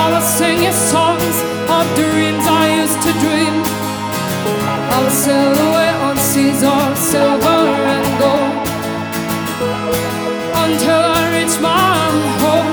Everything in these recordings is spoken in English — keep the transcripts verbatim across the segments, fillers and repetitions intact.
I will sing you songs of dreams I used to dream. I will sail away on seas of silver and gold until I reach my home.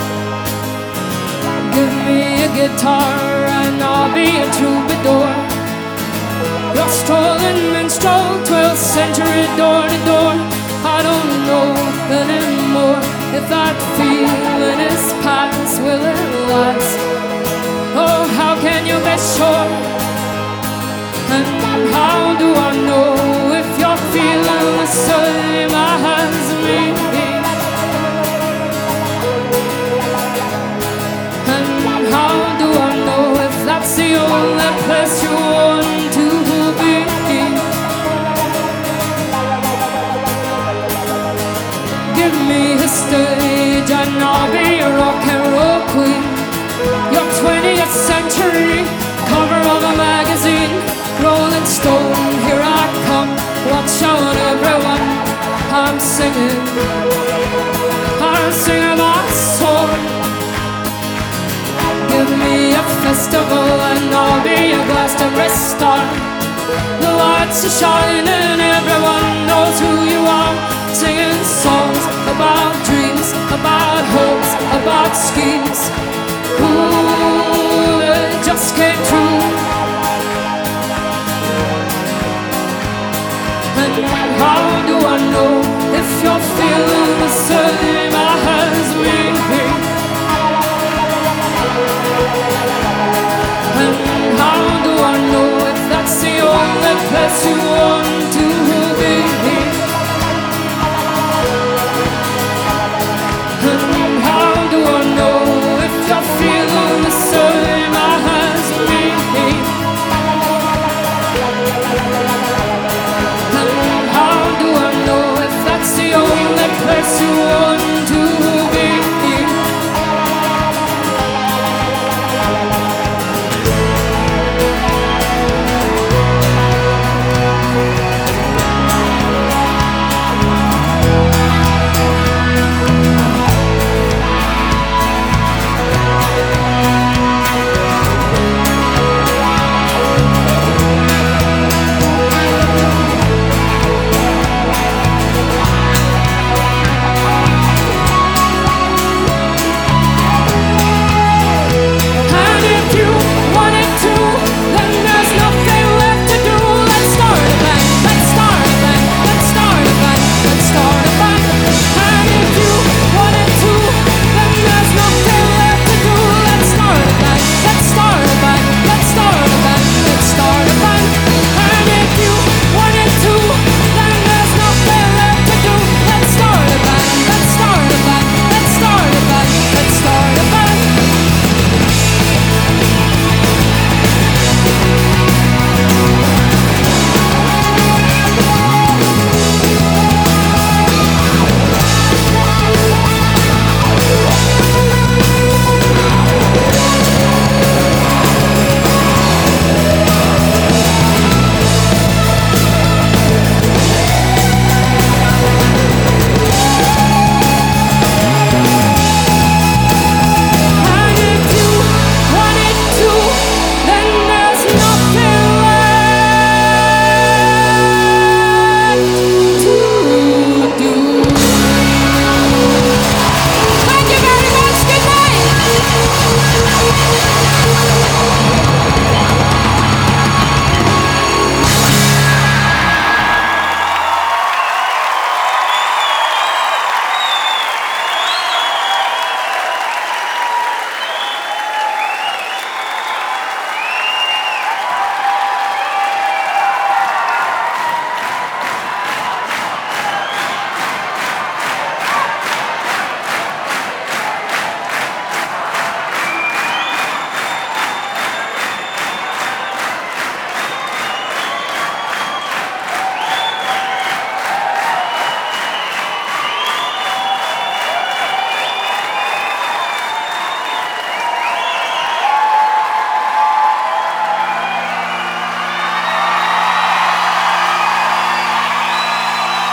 Give me a guitar and I'll be a troubadour, your strolling minstrel, twelfth century door to door. I don't know anymore if that feeling is past, will it last? Oh, how can you be sure? And how do I know if you're feeling the same as me? And how do I know if that's the only place you want to be? Give me a stage and I'll be a rock and roll queen, your twentieth century cover of a magazine. Rolling Stone, here I come, watch out everyone. I'm singing, I'm singing my song. Give me a festival and I'll be a Glastonbury star. The lights are shining, everyone knows who you are. Singing songs about dreams, about hopes, about schemes. Ooh, they just came true. And how do I know if you're feeling the same as me? And how do I know if that's the only place you want to be? And how do I know if you're feeling the same as me? And how do I know if that's the only place you want to be?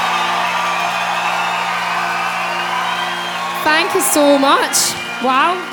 Thank you so much. Wow.